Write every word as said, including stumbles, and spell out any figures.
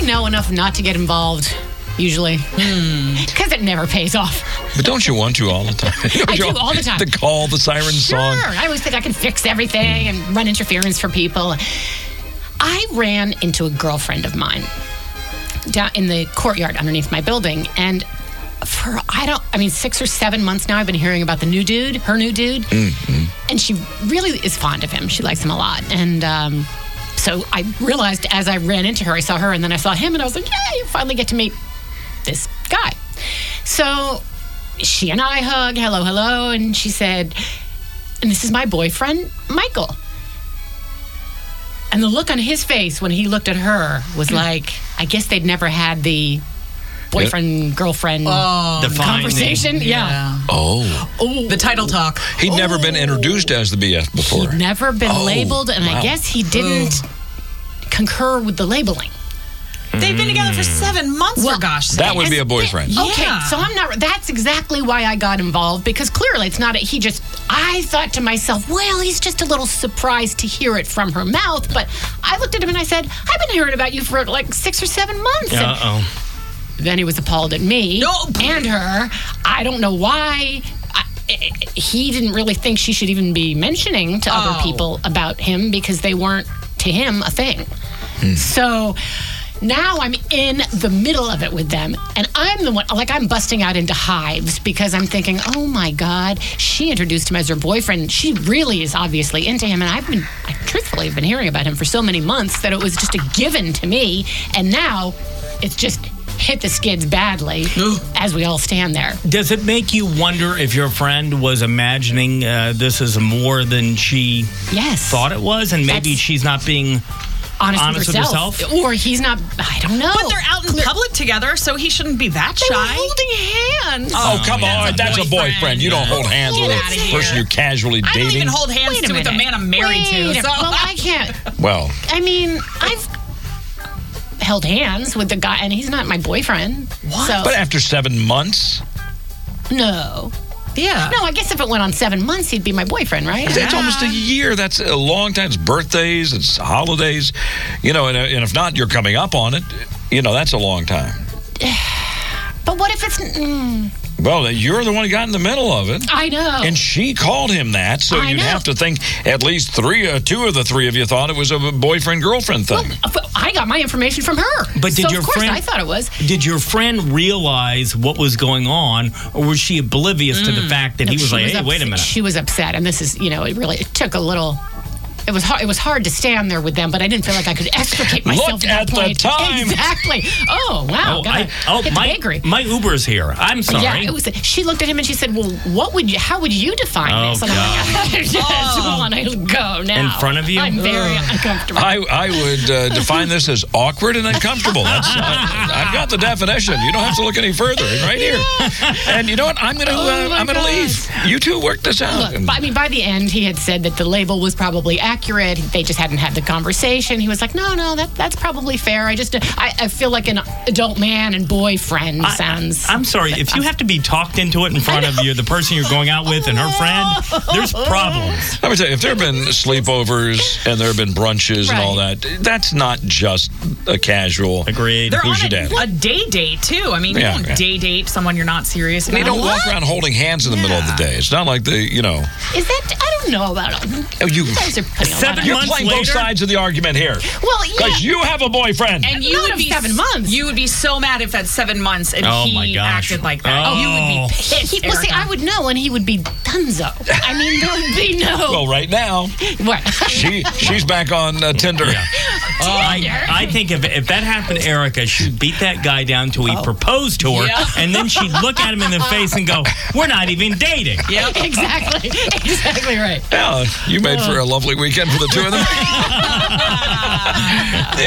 know enough not to get involved, usually. Because mm. it never pays off. But don't you want to all the time? I do all the time. The call, the siren sure. song. Sure. I always think I can fix everything and run interference for people. I ran into a girlfriend of mine down in the courtyard underneath my building, and for I don't I mean six or seven months now I've been hearing about the new dude, her new dude, mm-hmm. and she really is fond of him. She likes him a lot, and um, so I realized as I ran into her, I saw her, and then I saw him, and I was like, yeah, you finally get to meet this guy. So she and I hug, hello, hello, and she said, and this is my boyfriend, Michael. And the look on his face when he looked at her was like, I guess they'd never had the boyfriend, girlfriend oh, conversation. Yeah. yeah. Oh. oh. The title talk. He'd oh. never been introduced as the B F before. He'd never been oh, labeled, and wow. I guess he didn't oh. concur with the labeling. They've been together for seven months, well, for gosh sake. That would be a boyfriend. Yeah. Okay, yeah. so I'm not, that's exactly why I got involved, because clearly it's not, a, he just, I thought to myself, well, he's just a little surprised to hear it from her mouth, but I looked at him and I said, I've been hearing about you for like six or seven months. Uh-oh. And then he was appalled at me no. and her. I don't know why. I, he didn't really think she should even be mentioning to other oh. people about him because they weren't, to him, a thing. Hmm. So now I'm in the middle of it with them, and I'm the one, like I'm busting out into hives because I'm thinking, oh my God, she introduced him as her boyfriend. She really is obviously into him, and I've been, I truthfully have been hearing about him for so many months that it was just a given to me, and now it's just hit the skids badly as we all stand there. Does it make you wonder if your friend was imagining uh, this is more than she yes. thought it was, and maybe That's- she's not being honest, honest with, with herself. herself? Or he's not, I don't know. But they're out in public together, so he shouldn't be that They shy. were holding hands. Oh, come yeah, on. That's a boyfriend. boyfriend. You don't hold hands Get with outta a here. person you're casually I dating. don't even hold hands Wait a to with the minute. man I'm married Wait to. a- So. Well, I can't. Well, I mean, I've held hands with the guy, and he's not my boyfriend. What? So, but after seven months, no. Yeah. No, I guess if it went on seven months, he'd be my boyfriend, right? that's almost a year. That's a long time. It's birthdays, it's holidays, you know, and, and if not, you're coming up on it. You know, that's a long time. But what if it's... Mm, Well, you're the one who got in the middle of it. I know. And she called him that, so I you'd know. have to think at least three, uh, two of the three of you thought it was a boyfriend-girlfriend thing. Well, I got my information from her. But did so your of course friend? I thought it was. Did your friend realize what was going on, or was she oblivious mm. to the fact that No, he was she like, was "Hey, ups- wait a minute"? She was upset, and this is, you know, it really it took a little. It was hard. It was hard to stand there with them, but I didn't feel like I could extricate myself. Look at, at that the point. time. Exactly. Oh wow. Oh, gotta I, oh hit the my, bakery. my Uber's here. I'm sorry. Yeah, it was. She looked at him and she said, "Well, what would you? How would you define Oh, this?" And I'm like, "Yes, well, and I go now In front of you? I'm very uncomfortable. I, I would uh, define this as awkward and uncomfortable. That's, I, I've got the definition. You don't have to look any further. It's right here. And you know what? I'm gonna Oh, uh, my I'm gonna God. leave. You two work this out. Look, I mean, by the end, he had said that the label was probably accurate. They just hadn't had the conversation. He was like, "No, no, that that's probably fair. I just, I, I feel like an adult man and boyfriend I- sounds." I'm sorry. If you have to be talked into it in front of you, the person you're going out with and her friend, there's problems. Let me tell you, if there have been sleepovers and there have been brunches and all that, that's not just a casual. Agreed. They're Who's on your a, dad? a day date, too. I mean, you Yeah, don't yeah. day date someone you're not serious They about. don't walk around holding hands in the middle of the day. It's not like the, you know. Is that? I don't know about them. Oh, you, You guys are putting a lot Seven on. you're months playing both later? sides of the argument here. Well, yeah. Because you have a boyfriend. And you Not would of be seven months. You would be so mad if at seven months and Oh, he my gosh. acted like that. Oh. You would be pissed. He, well, see, Erica. I would know, and he would be dunzo. I mean, there would be no. Well, right now, What? she she's back on uh, Tinder. Yeah. I, I think if, if that happened to Erica, she'd beat that guy down till he proposed to her, Yeah. and then she'd look at him in the face and go, "We're not even dating." Yep. exactly. Exactly right. Yeah, you made for a lovely weekend for the two of them.